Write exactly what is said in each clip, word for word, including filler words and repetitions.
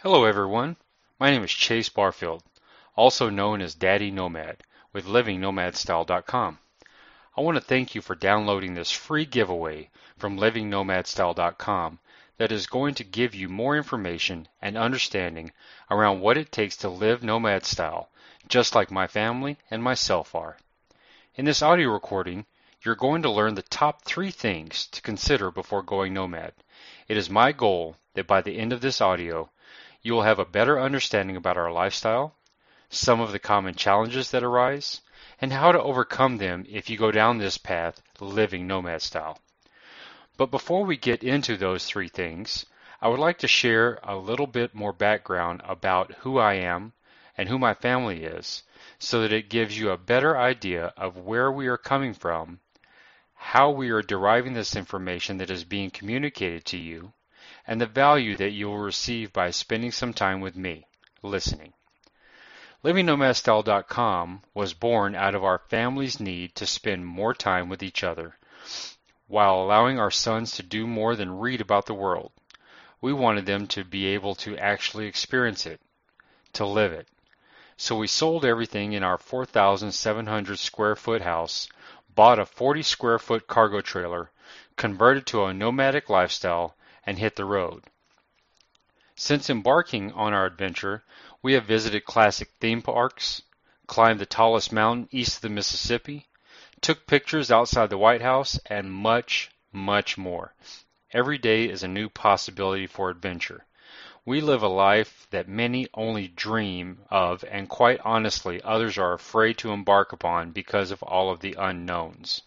Hello everyone, my name is Chase Barfield, also known as Daddy Nomad with living nomad style dot com. I want to thank you for downloading this free giveaway from living nomad style dot com that is going to give you more information and understanding around what it takes to live nomad style, just like my family and myself are. In this audio recording, you're going to learn the top three things to consider before going nomad. It is my goal that by the end of this audio, you will have a better understanding about our lifestyle, some of the common challenges that arise, and how to overcome them if you go down this path living nomad style. But before we get into those three things, I would like to share a little bit more background about who I am and who my family is, so that it gives you a better idea of where we are coming from, how we are deriving this information that is being communicated to you, and the value that you will receive by spending some time with me, listening. living nomad style dot com was born out of our family's need to spend more time with each other, while allowing our sons to do more than read about the world. We wanted them to be able to actually experience it, to live it. So we sold everything in our four thousand seven hundred square foot house, bought a forty square foot cargo trailer, converted to a nomadic lifestyle, and hit the road. Since embarking on our adventure, we have visited classic theme parks, climbed the tallest mountain east of the Mississippi, took pictures outside the White House, and much, much more. Every day is a new possibility for adventure. We live a life that many only dream of, and quite honestly, others are afraid to embark upon because of all of the unknowns.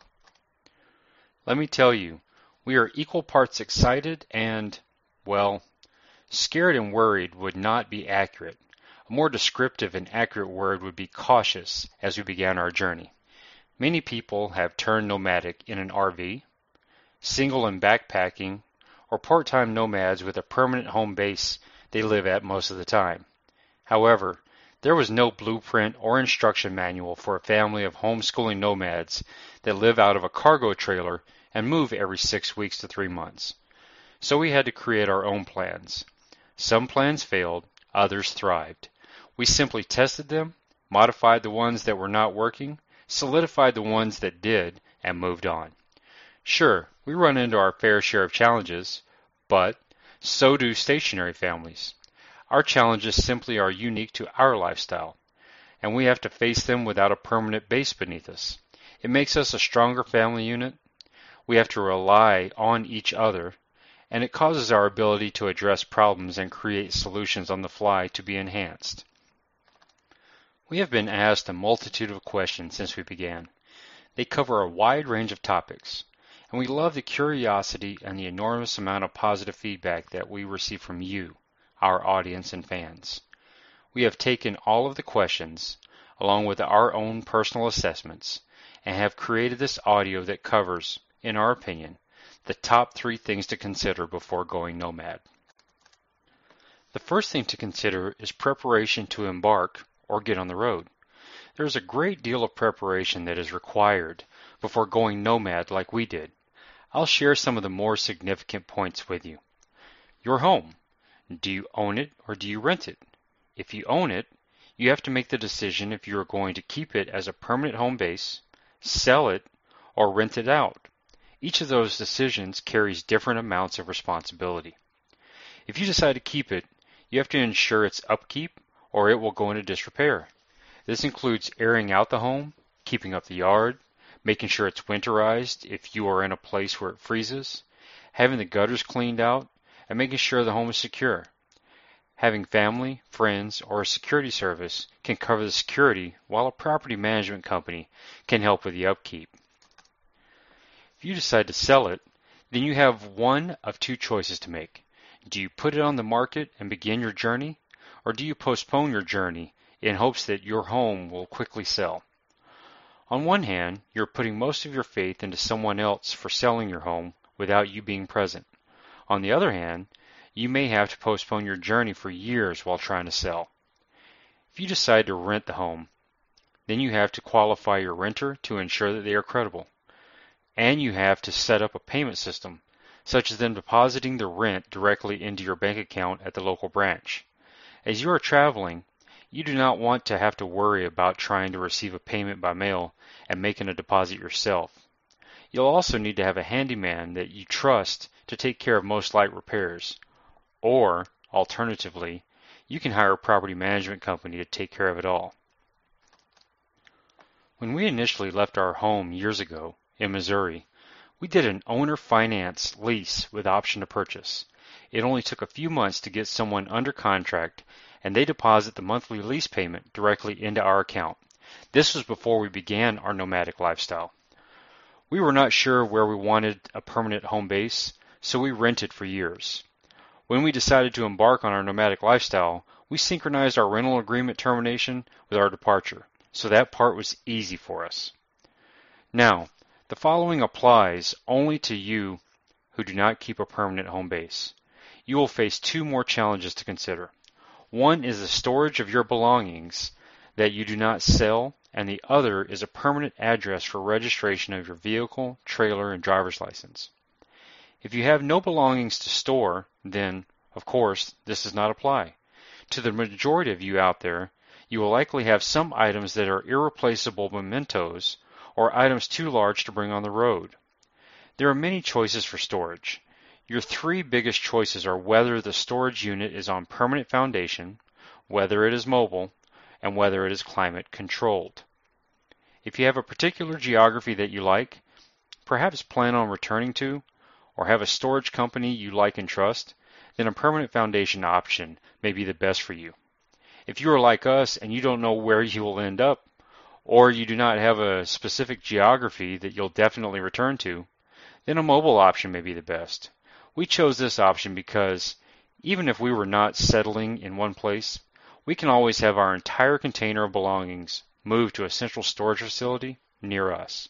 Let me tell you, we are equal parts excited and, well, scared and worried would not be accurate. A more descriptive and accurate word would be cautious as we began our journey. Many people have turned nomadic in an R V, single and backpacking, or part-time nomads with a permanent home base they live at most of the time. However, there was no blueprint or instruction manual for a family of homeschooling nomads that live out of a cargo trailer and move every six weeks to three months. So we had to create our own plans. Some plans failed, others thrived. We simply tested them, modified the ones that were not working, solidified the ones that did, and moved on. Sure, we run into our fair share of challenges, but so do stationary families. Our challenges simply are unique to our lifestyle, and we have to face them without a permanent base beneath us. It makes us a stronger family unit. We have to rely on each other, and it causes our ability to address problems and create solutions on the fly to be enhanced. We have been asked a multitude of questions since we began. They cover a wide range of topics, and we love the curiosity and the enormous amount of positive feedback that we receive from you, our audience and fans. We have taken all of the questions, along with our own personal assessments, and have created this audio that covers, in our opinion, the top three things to consider before going nomad. The first thing to consider is preparation to embark or get on the road. There is a great deal of preparation that is required before going nomad like we did. I'll share some of the more significant points with you. Your home. Do you own it or do you rent it? If you own it, you have to make the decision if you are going to keep it as a permanent home base, sell it, or rent it out. Each of those decisions carries different amounts of responsibility. If you decide to keep it, you have to ensure its upkeep or it will go into disrepair. This includes airing out the home, keeping up the yard, making sure it's winterized if you are in a place where it freezes, having the gutters cleaned out, and making sure the home is secure. Having family, friends, or a security service can cover the security, while a property management company can help with the upkeep. If you decide to sell it, then you have one of two choices to make. Do you put it on the market and begin your journey, or do you postpone your journey in hopes that your home will quickly sell? On one hand, you're putting most of your faith into someone else for selling your home without you being present. On the other hand, you may have to postpone your journey for years while trying to sell. If you decide to rent the home, then you have to qualify your renter to ensure that they are credible. And you have to set up a payment system, such as them depositing the rent directly into your bank account at the local branch. As you are traveling, you do not want to have to worry about trying to receive a payment by mail and making a deposit yourself. You'll also need to have a handyman that you trust to take care of most light repairs. Or, alternatively, you can hire a property management company to take care of it all. When we initially left our home years ago in Missouri, we did an owner finance lease with option to purchase. It only took a few months to get someone under contract, and they deposit the monthly lease payment directly into our account. This was before we began our nomadic lifestyle. We were not sure where we wanted a permanent home base, so we rented for years. When we decided to embark on our nomadic lifestyle, we synchronized our rental agreement termination with our departure, so that part was easy for us. Now, the following applies only to you who do not keep a permanent home base. You will face two more challenges to consider. One is the storage of your belongings that you do not sell, and the other is a permanent address for registration of your vehicle, trailer, and driver's license. If you have no belongings to store, then, of course, this does not apply. To the majority of you out there, you will likely have some items that are irreplaceable mementos or items too large to bring on the road. There are many choices for storage. Your three biggest choices are whether the storage unit is on permanent foundation, whether it is mobile, and whether it is climate controlled. If you have a particular geography that you like, perhaps plan on returning to, or have a storage company you like and trust, then a permanent foundation option may be the best for you. If you are like us and you don't know where you will end up, or you do not have a specific geography that you'll definitely return to, then a mobile option may be the best. We chose this option because even if we were not settling in one place, we can always have our entire container of belongings moved to a central storage facility near us.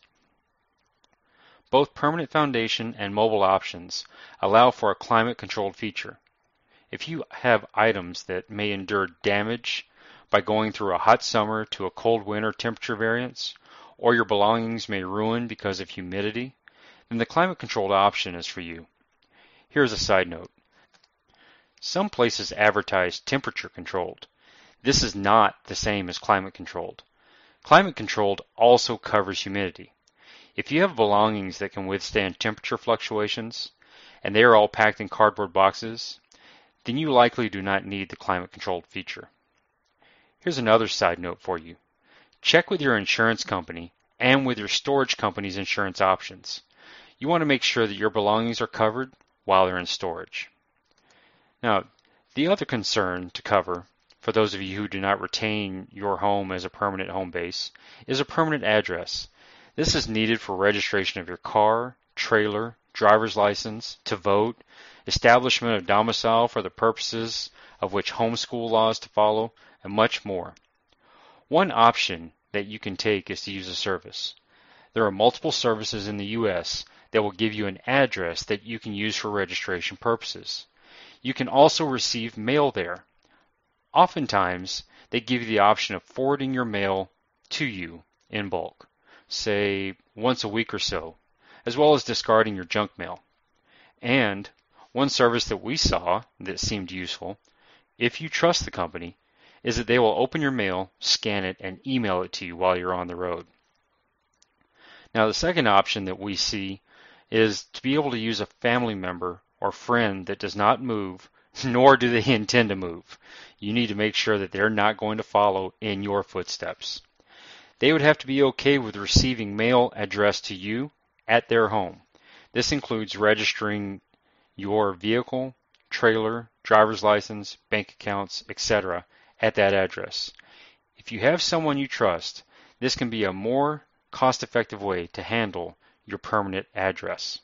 Both permanent foundation and mobile options allow for a climate-controlled feature. If you have items that may endure damage by going through a hot summer to a cold winter temperature variance, or your belongings may ruin because of humidity, then the climate-controlled option is for you. Here's a side note. Some places advertise temperature-controlled. This is not the same as climate-controlled. Climate-controlled also covers humidity. If you have belongings that can withstand temperature fluctuations, and they are all packed in cardboard boxes, then you likely do not need the climate-controlled feature. Here's another side note for you. Check with your insurance company and with your storage company's insurance options. You want to make sure that your belongings are covered while they're in storage. Now, the other concern to cover, for those of you who do not retain your home as a permanent home base, is a permanent address. This is needed for registration of your car, trailer, driver's license, to vote, establishment of domicile for the purposes of which homeschool laws to follow, and much more. One option that you can take is to use a service. There are multiple services in the U S that will give you an address that you can use for registration purposes. You can also receive mail there. Oftentimes, they give you the option of forwarding your mail to you in bulk, say once a week or so, as well as discarding your junk mail. And one service that we saw that seemed useful, if you trust the company, is that they will open your mail, scan it, and email it to you while you're on the road. Now, the second option that we see is to be able to use a family member or friend that does not move, nor do they intend to move. You need to make sure that they're not going to follow in your footsteps. They would have to be okay with receiving mail addressed to you at their home. This includes registering your vehicle, trailer, driver's license, bank accounts, et cetera at that address. If you have someone you trust, this can be a more cost-effective way to handle your permanent address.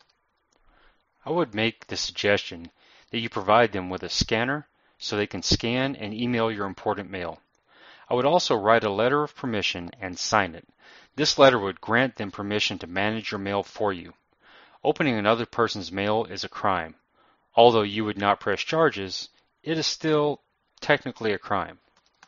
I would make the suggestion that you provide them with a scanner so they can scan and email your important mail. I would also write a letter of permission and sign it. This letter would grant them permission to manage your mail for you. Opening another person's mail is a crime. Although you would not press charges, it is still technically a crime.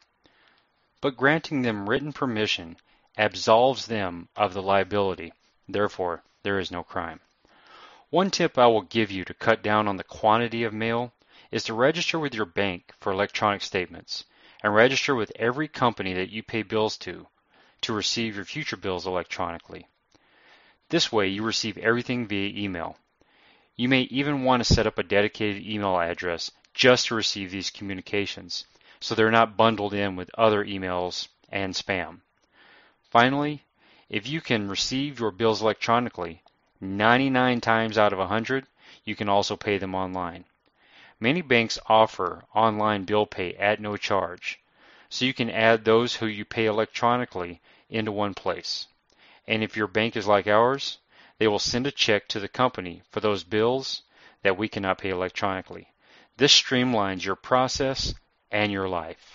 But granting them written permission absolves them of the liability. Therefore, there is no crime. One tip I will give you to cut down on the quantity of mail is to register with your bank for electronic statements and register with every company that you pay bills to to receive your future bills electronically. This way you receive everything via email. You may even want to set up a dedicated email address just to receive these communications, so they're not bundled in with other emails and spam. Finally, if you can receive your bills electronically, ninety-nine times out of one hundred, you can also pay them online. Many banks offer online bill pay at no charge, so you can add those who you pay electronically into one place. And if your bank is like ours, they will send a check to the company for those bills that we cannot pay electronically. This streamlines your process and your life.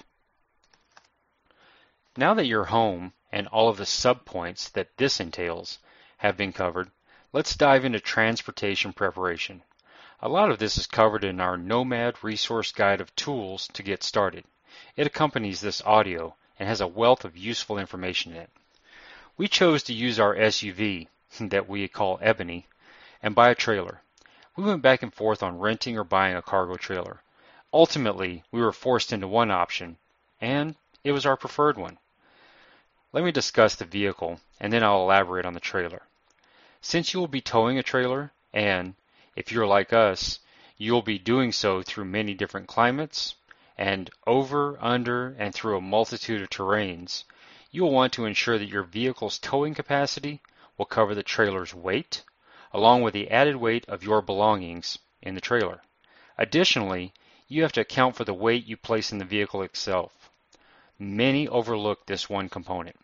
Now that your home and all of the subpoints that this entails have been covered, let's dive into transportation preparation. A lot of this is covered in our Nomad Resource Guide of Tools to Get Started. It accompanies this audio and has a wealth of useful information in it. We chose to use our S U V, that we call Ebony, and buy a trailer. We went back and forth on renting or buying a cargo trailer. Ultimately, we were forced into one option, and it was our preferred one. Let me discuss the vehicle, and then I'll elaborate on the trailer. Since you will be towing a trailer, and if you're like us, you'll be doing so through many different climates, and over, under, and through a multitude of terrains, you will want to ensure that your vehicle's towing capacity will cover the trailer's weight, along with the added weight of your belongings in the trailer. Additionally, you have to account for the weight you place in the vehicle itself. Many overlook this one component.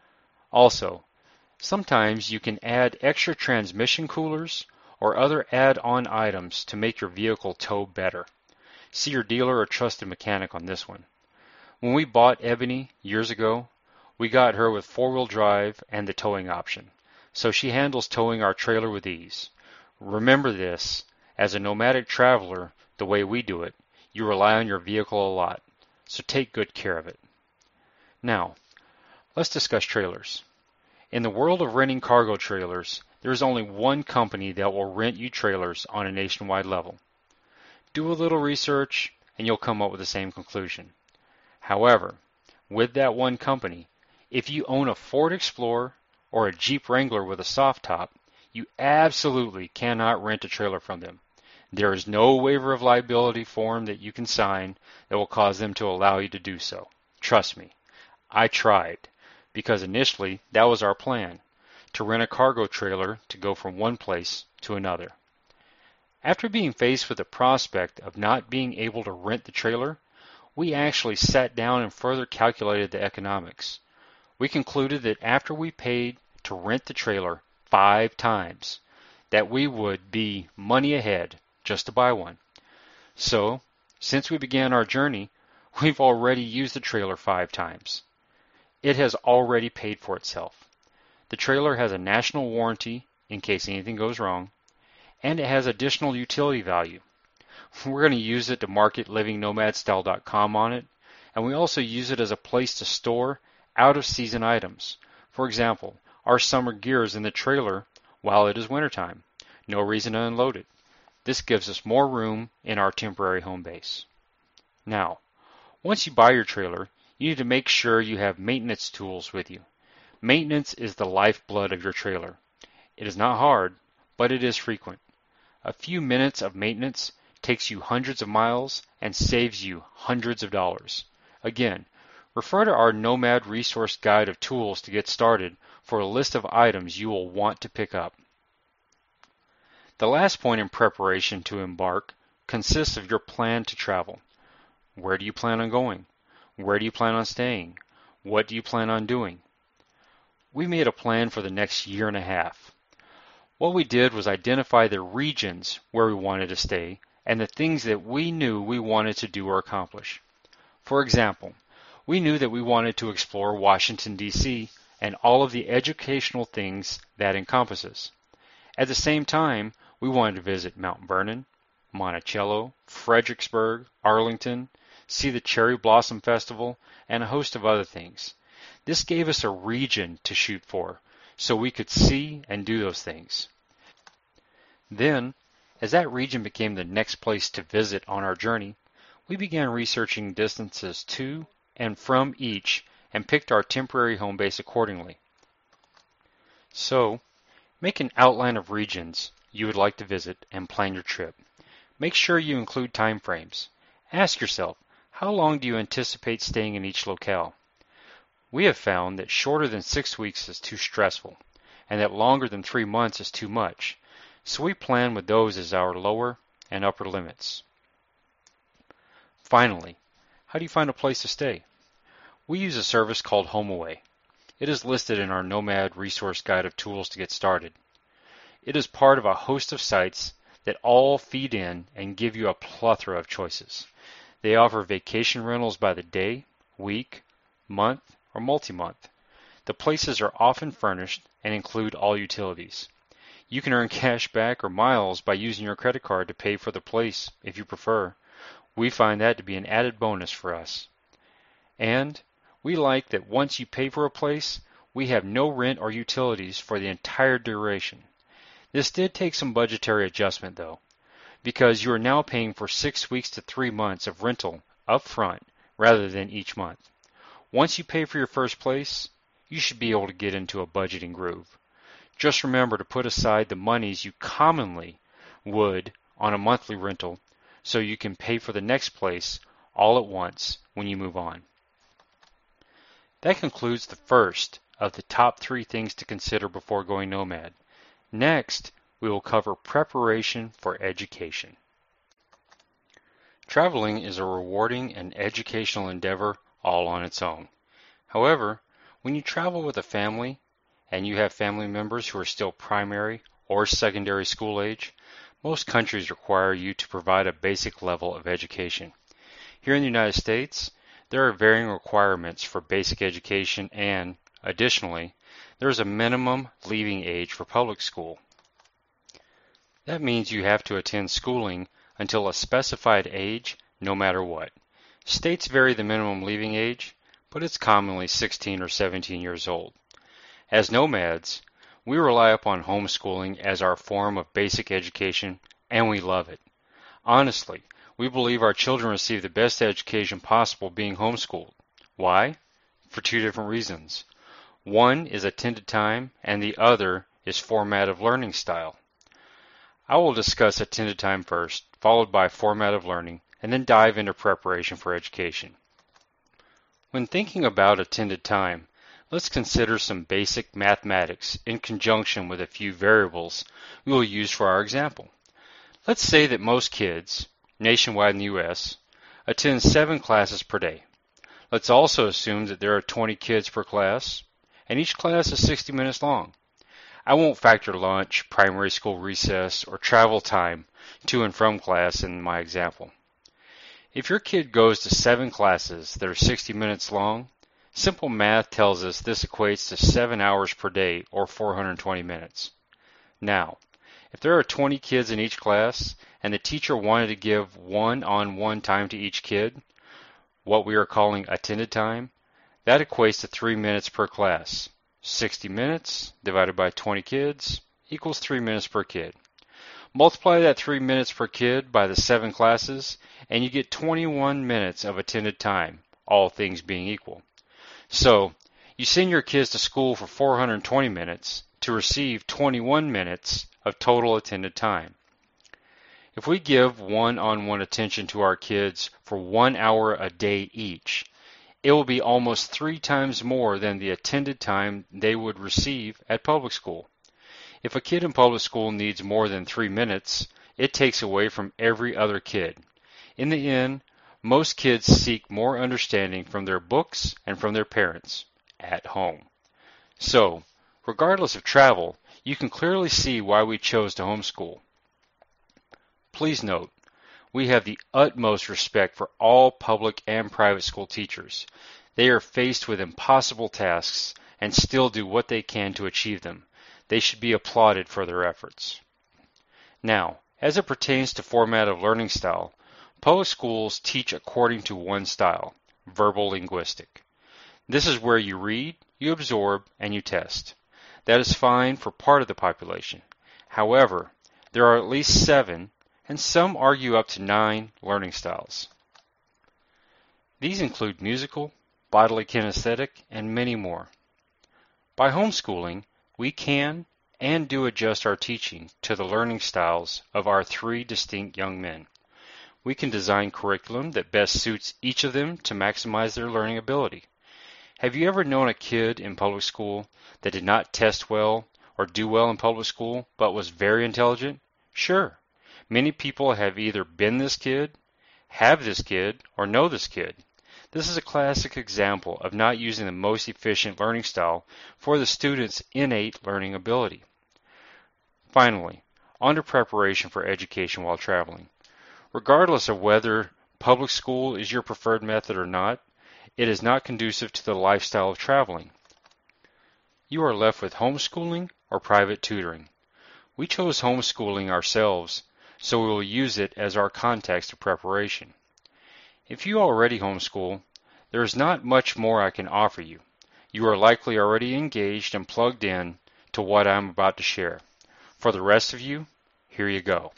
Also, sometimes you can add extra transmission coolers or other add-on items to make your vehicle tow better. See your dealer or trusted mechanic on this one. When we bought Ebony years ago, we got her with four-wheel drive and the towing option, so she handles towing our trailer with ease. Remember this, as a nomadic traveler, the way we do it, you rely on your vehicle a lot, so take good care of it. Now, let's discuss trailers. In the world of renting cargo trailers, there is only one company that will rent you trailers on a nationwide level. Do a little research and you'll come up with the same conclusion. However, with that one company, if you own a Ford Explorer or a Jeep Wrangler with a soft top, you absolutely cannot rent a trailer from them. There is no waiver of liability form that you can sign that will cause them to allow you to do so. Trust me, I tried, because initially that was our plan, to rent a cargo trailer to go from one place to another. After being faced with the prospect of not being able to rent the trailer, we actually sat down and further calculated the economics. We concluded that after we paid to rent the trailer five times, that we would be money ahead just to buy one. So, since we began our journey, we've already used the trailer five times. It has already paid for itself. The trailer has a national warranty in case anything goes wrong, and it has additional utility value. We're going to use it to market living nomad style dot com on it, and we also use it as a place to store out-of-season items. For example, our summer gear is in the trailer while it is wintertime. No reason to unload it. This gives us more room in our temporary home base. Now, once you buy your trailer, you need to make sure you have maintenance tools with you. Maintenance is the lifeblood of your trailer. It is not hard, but it is frequent. A few minutes of maintenance takes you hundreds of miles and saves you hundreds of dollars. Again, refer to our Nomad Resource Guide of Tools to get started for a list of items you will want to pick up. The last point in preparation to embark consists of your plan to travel. Where do you plan on going? Where do you plan on staying? What do you plan on doing? We made a plan for the next year and a half. What we did was identify the regions where we wanted to stay and the things that we knew we wanted to do or accomplish. For example, we knew that we wanted to explore Washington, D C and all of the educational things that encompasses. At the same time, we wanted to visit Mount Vernon, Monticello, Fredericksburg, Arlington, see the Cherry Blossom Festival, and a host of other things. This gave us a region to shoot for, so we could see and do those things. Then, As that region became the next place to visit on our journey, we began researching distances to and from each and picked our temporary home base accordingly. So, make an outline of regions you would like to visit and plan your trip. Make sure you include time frames. Ask yourself, how long do you anticipate staying in each locale? We have found that shorter than six weeks is too stressful, and that longer than three months is too much, so we plan with those as our lower and upper limits. Finally, how do you find a place to stay? We use a service called HomeAway. It is listed in our Nomad Resource Guide of tools to get started. It is part of a host of sites that all feed in and give you a plethora of choices. They offer vacation rentals by the day, week, month, or multi-month. The places are often furnished and include all utilities. You can earn cash back or miles by using your credit card to pay for the place if you prefer. We find that to be an added bonus for us. And we like that once you pay for a place, we have no rent or utilities for the entire duration. This did take some budgetary adjustment though, because you are now paying for six weeks to three months of rental up front rather than each month. Once you pay for your first place, you should be able to get into a budgeting groove. Just remember to put aside the monies you commonly would on a monthly rental so you can pay for the next place all at once when you move on. That concludes the first of the top three things to consider before going nomad. Next, we will cover preparation for education. Traveling is a rewarding and educational endeavor all on its own. However, when you travel with a family and you have family members who are still primary or secondary school age, most countries require you to provide a basic level of education. Here in the United States, there are varying requirements for basic education and, additionally, there is a minimum leaving age for public school. That means you have to attend schooling until a specified age no matter what. States vary the minimum leaving age, but it's commonly sixteen or seventeen years old. As nomads, we rely upon homeschooling as our form of basic education, and we love it. Honestly, we believe our children receive the best education possible being homeschooled. Why? For two different reasons. One is attended time, and the other is format of learning style. I will discuss attended time first, followed by format of learning, and then dive into preparation for education. When thinking about attended time, let's consider some basic mathematics in conjunction with a few variables we will use for our example. Let's say that most kids, nationwide in the U S, attend seven classes per day. Let's also assume that there are twenty kids per class, and each class is sixty minutes long. I won't factor lunch, primary school recess, or travel time to and from class in my example. If your kid goes to seven classes that are sixty minutes long, simple math tells us this equates to seven hours per day, or four hundred twenty minutes. Now, if there are twenty kids in each class, and the teacher wanted to give one-on-one time to each kid, what we are calling attended time, that equates to three minutes per class. sixty minutes divided by twenty kids equals three minutes per kid. Multiply that three minutes per kid by the seven classes, and you get twenty-one minutes of attended time, all things being equal. So, you send your kids to school for four hundred twenty minutes to receive twenty-one minutes of total attended time. If we give one-on-one attention to our kids for one hour a day each, it will be almost three times more than the attended time they would receive at public school. If a kid in public school needs more than three minutes, it takes away from every other kid. In the end, most kids seek more understanding from their books and from their parents at home. So, regardless of travel, you can clearly see why we chose to homeschool. Please note, we have the utmost respect for all public and private school teachers. They are faced with impossible tasks and still do what they can to achieve them. They should be applauded for their efforts. Now, as it pertains to format of learning style, public schools teach according to one style, verbal linguistic. This is where you read, you absorb, and you test. That is fine for part of the population. However, there are at least seven, and some argue up to nine learning styles. These include musical, bodily kinesthetic, and many more. By homeschooling, we can and do adjust our teaching to the learning styles of our three distinct young men. We can design curriculum that best suits each of them to maximize their learning ability. Have you ever known a kid in public school that did not test well or do well in public school but was very intelligent? Sure. Many people have either been this kid, have this kid, or know this kid. This is a classic example of not using the most efficient learning style for the student's innate learning ability. Finally, on to preparation for education while traveling. Regardless of whether public school is your preferred method or not, it is not conducive to the lifestyle of traveling. You are left with homeschooling or private tutoring. We chose homeschooling ourselves, so we will use it as our context of preparation. If you already homeschool, there is not much more I can offer you. You are likely already engaged and plugged in to what I am about to share. For the rest of you, here you go.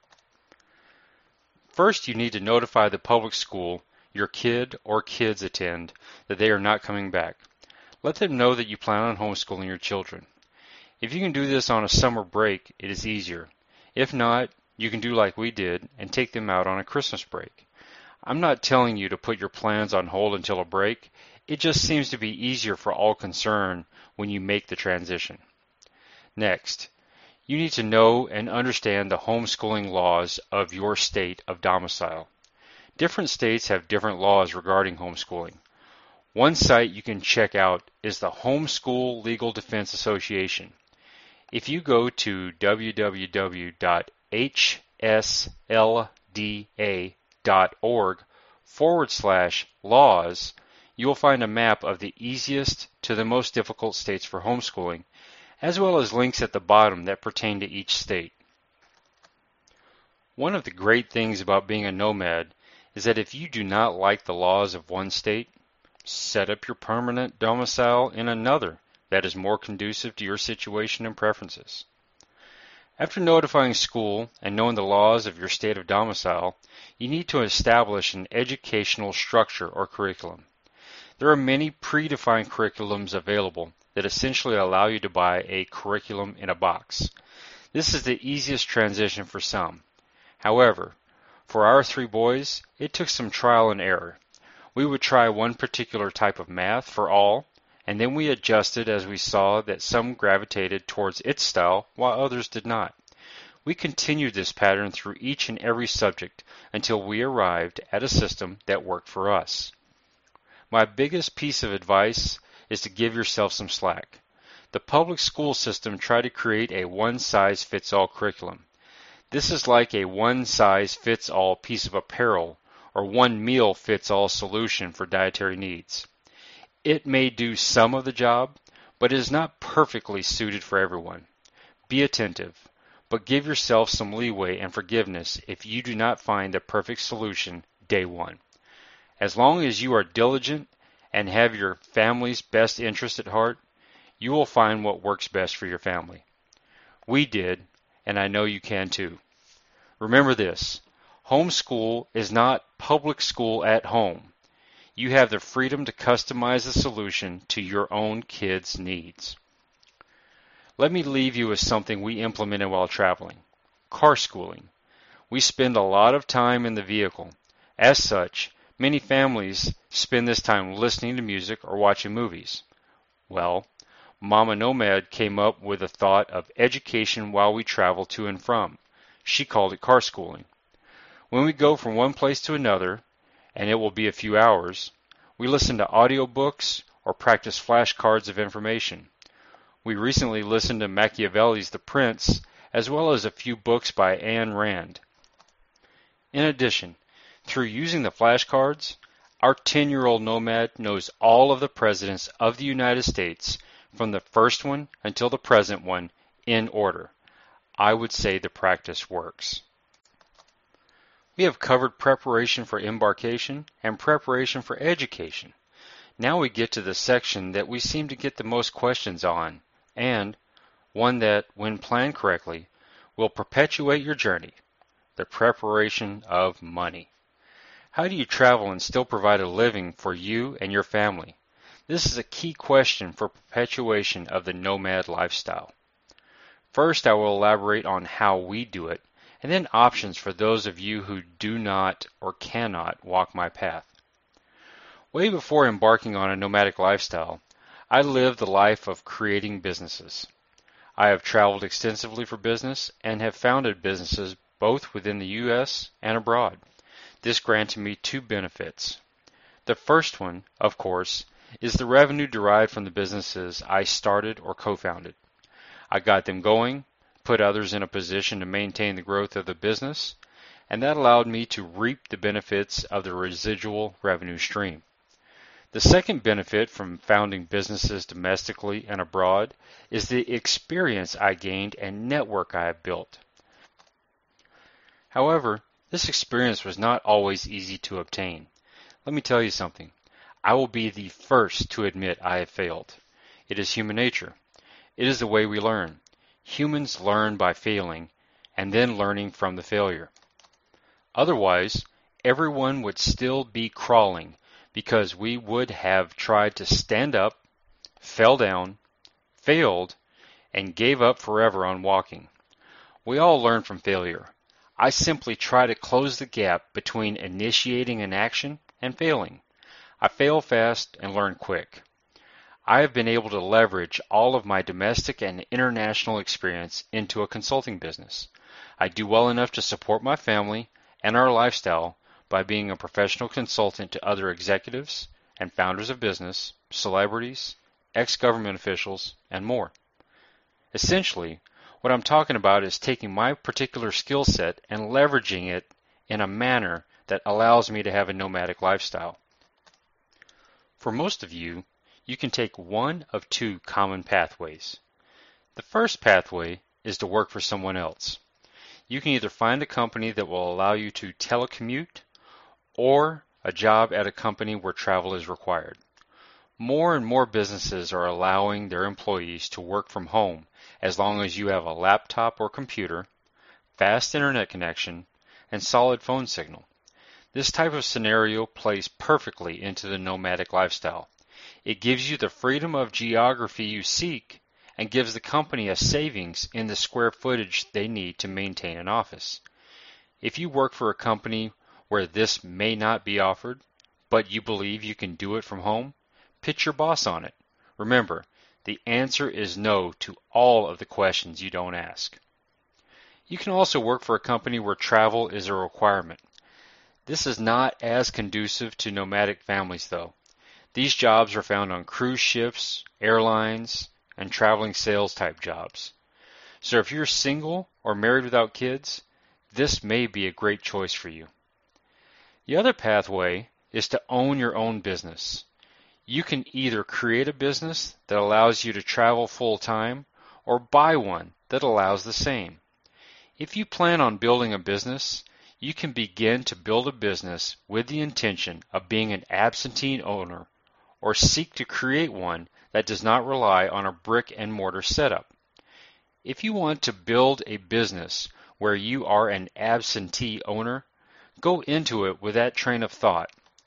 First, you need to notify the public school your kid or kids attend that they are not coming back. Let them know that you plan on homeschooling your children. If you can do this on a summer break, it is easier. If not, you can do like we did and take them out on a Christmas break. I'm not telling you to put your plans on hold until a break. It just seems to be easier for all concerned when you make the transition. Next, you need to know and understand the homeschooling laws of your state of domicile. Different states have different laws regarding homeschooling. One site you can check out is the Homeschool Legal Defense Association. If you go to w w w dot h s l d a dot org forward slash laws, you will find a map of the easiest to the most difficult states for homeschooling, as well as links at the bottom that pertain to each state. One of the great things about being a nomad is that if you do not like the laws of one state, set up your permanent domicile in another that is more conducive to your situation and preferences. After notifying school and knowing the laws of your state of domicile, you need to establish an educational structure or curriculum. There are many predefined curriculums available that essentially allow you to buy a curriculum in a box. This is the easiest transition for some. However, for our three boys, it took some trial and error. We would try one particular type of math for all, and then we adjusted as we saw that some gravitated towards its style while others did not. We continued this pattern through each and every subject until we arrived at a system that worked for us. My biggest piece of advice is to give yourself some slack. The public school system tried to create a one-size-fits-all curriculum. This is like a one-size-fits-all piece of apparel or one-meal-fits-all solution for dietary needs. It may do some of the job, but it is not perfectly suited for everyone. Be attentive, but give yourself some leeway and forgiveness if you do not find the perfect solution day one. As long as you are diligent and have your family's best interest at heart, you will find what works best for your family. We did, and I know you can too. Remember this, homeschool is not public school at home. You have the freedom to customize the solution to your own kids' needs. Let me leave you with something we implemented while traveling, car schooling. We spend a lot of time in the vehicle. As such, many families spend this time listening to music or watching movies. Well, Mama Nomad came up with the thought of education while we travel to and from. She called it car schooling. When we go from one place to another, and it will be a few hours, we listen to audiobooks or practice flashcards of information. We recently listened to Machiavelli's The Prince, as well as a few books by Ayn Rand. In addition, through using the flashcards, our ten-year-old nomad knows all of the presidents of the United States, from the first one until the present one, in order. I would say the practice works. We have covered preparation for embarkation and preparation for education. Now we get to the section that we seem to get the most questions on, and one that, when planned correctly, will perpetuate your journey, the preparation of money. How do you travel and still provide a living for you and your family? This is a key question for perpetuation of the nomad lifestyle. First, I will elaborate on how we do it, and then options for those of you who do not or cannot walk my path. Way before embarking on a nomadic lifestyle, I lived the life of creating businesses. I have traveled extensively for business and have founded businesses both within the U S and abroad. This granted me two benefits. The first one, of course, is the revenue derived from the businesses I started or co-founded. I got them going, put others in a position to maintain the growth of the business, and that allowed me to reap the benefits of the residual revenue stream. The second benefit from founding businesses domestically and abroad is the experience I gained and network I have built. However, this experience was not always easy to obtain. Let me tell you something. I will be the first to admit I have failed. It is human nature. It is the way we learn. Humans learn by failing and then learning from the failure. Otherwise, everyone would still be crawling because we would have tried to stand up, fell down, failed, and gave up forever on walking. We all learn from failure. I simply try to close the gap between initiating an action and failing. I fail fast and learn quick. I have been able to leverage all of my domestic and international experience into a consulting business. I do well enough to support my family and our lifestyle by being a professional consultant to other executives and founders of business, celebrities, ex-government officials, and more. Essentially, what I'm talking about is taking my particular skill set and leveraging it in a manner that allows me to have a nomadic lifestyle. For most of you, you can take one of two common pathways. The first pathway is to work for someone else. You can either find a company that will allow you to telecommute or a job at a company where travel is required. More and more businesses are allowing their employees to work from home as long as you have a laptop or computer, fast internet connection, and solid phone signal. This type of scenario plays perfectly into the nomadic lifestyle. It gives you the freedom of geography you seek and gives the company a savings in the square footage they need to maintain an office. If you work for a company where this may not be offered, but you believe you can do it from home, pitch your boss on it. Remember, the answer is no to all of the questions you don't ask. You can also work for a company where travel is a requirement. This is not as conducive to nomadic families, though. These jobs are found on cruise ships, airlines, and traveling sales type jobs. So if you're single or married without kids, this may be a great choice for you. The other pathway is to own your own business. You can either create a business that allows you to travel full time or buy one that allows the same. If you plan on building a business, you can begin to build a business with the intention of being an absentee owner or seek to create one that does not rely on a brick and mortar setup. If you want to build a business where you are an absentee owner, go into it with that train of thought.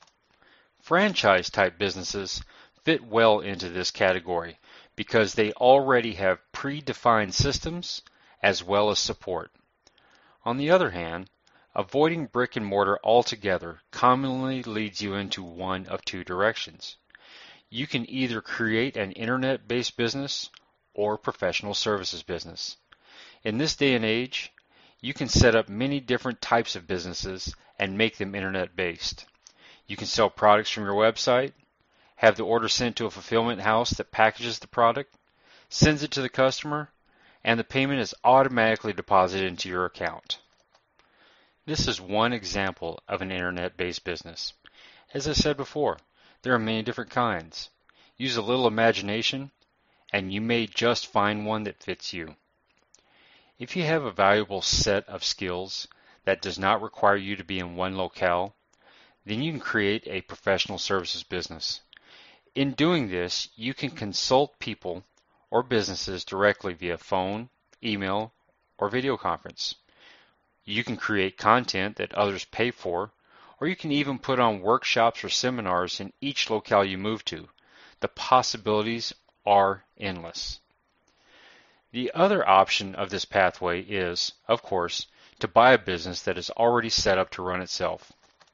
Franchise type businesses fit well into this category because they already have predefined systems as well as support. On the other hand, avoiding brick and mortar altogether commonly leads you into one of two directions. You can either create an internet-based business or professional services business. In this day and age, you can set up many different types of businesses and make them internet-based. You can sell products from your website, have the order sent to a fulfillment house that packages the product, sends it to the customer, and the payment is automatically deposited into your account. This is one example of an internet-based business. As I said before, there are many different kinds. Use a little imagination, and you may just find one that fits you. If you have a valuable set of skills that does not require you to be in one locale, then you can create a professional services business. In doing this, you can consult people or businesses directly via phone, email, or video conference. You can create content that others pay for, or you can even put on workshops or seminars in each locale you move to. The possibilities are endless. The other option of this pathway is, of course, to buy a business that is already set up to run itself.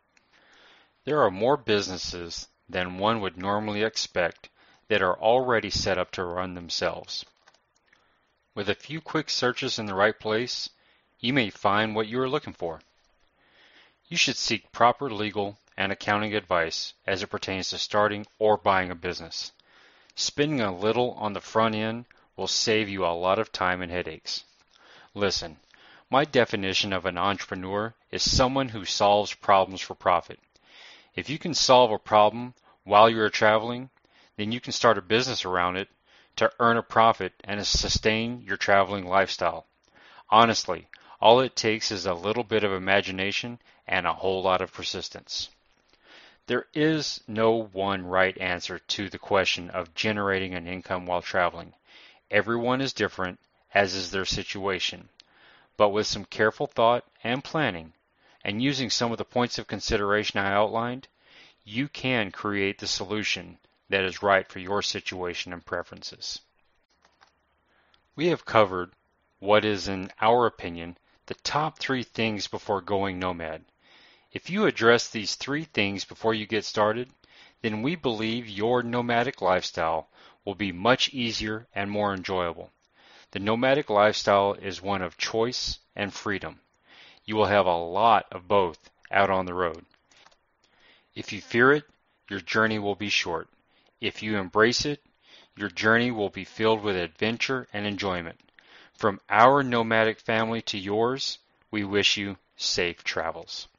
There are more businesses than one would normally expect that are already set up to run themselves. With a few quick searches in the right place, you may find what you are looking for. You should seek proper legal and accounting advice as it pertains to starting or buying a business. Spending a little on the front end will save you a lot of time and headaches. Listen, my definition of an entrepreneur is someone who solves problems for profit. If you can solve a problem while you are traveling, then you can start a business around it to earn a profit and sustain your traveling lifestyle. Honestly, all it takes is a little bit of imagination and a whole lot of persistence. There is no one right answer to the question of generating an income while traveling. Everyone is different, as is their situation. But with some careful thought and planning, and using some of the points of consideration I outlined, you can create the solution that is right for your situation and preferences. We have covered what is, in our opinion, the top three things before going nomad. If you address these three things before you get started, then we believe your nomadic lifestyle will be much easier and more enjoyable. The nomadic lifestyle is one of choice and freedom. You will have a lot of both out on the road. If you fear it, your journey will be short. If you embrace it, your journey will be filled with adventure and enjoyment. From our nomadic family to yours, we wish you safe travels.